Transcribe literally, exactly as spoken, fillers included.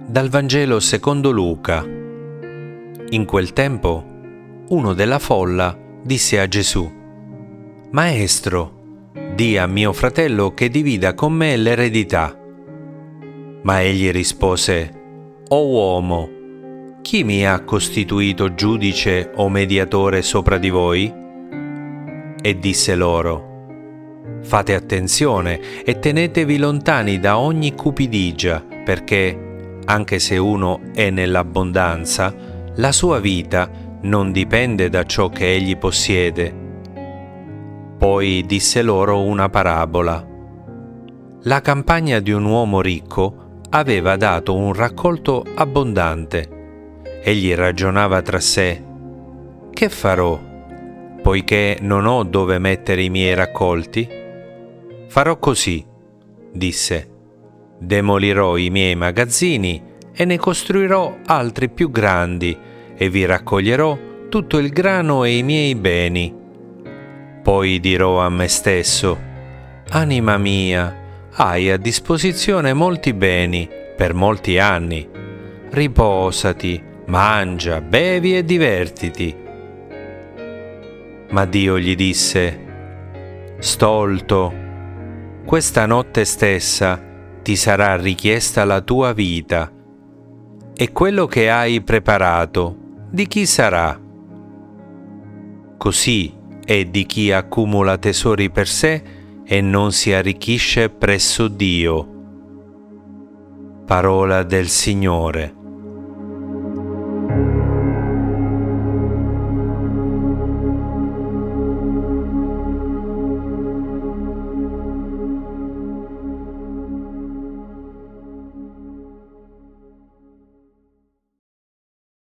Dal Vangelo secondo Luca. In quel tempo, uno della folla disse a Gesù: «Maestro, di a mio fratello che divida con me l'eredità». Ma egli rispose: «O uomo, chi mi ha costituito giudice o mediatore sopra di voi?» E disse loro: «Fate attenzione e tenetevi lontani da ogni cupidigia, perché anche se uno è nell'abbondanza, la sua vita non dipende da ciò che egli possiede». Poi disse loro una parabola. La campagna di un uomo ricco aveva dato un raccolto abbondante. Egli ragionava tra sé: «Che farò, poiché non ho dove mettere i miei raccolti? Farò così», disse: «demolirò i miei magazzini e ne costruirò altri più grandi e vi raccoglierò tutto il grano e i miei beni. Poi dirò a me stesso: anima mia, hai a disposizione molti beni per molti anni. Riposati, mangia, bevi e divertiti». Ma Dio gli disse: «Stolto, questa notte stessa ti sarà richiesta la tua vita, e quello che hai preparato di chi sarà? Così è di chi accumula tesori per sé e non si arricchisce presso Dio». Parola del Signore.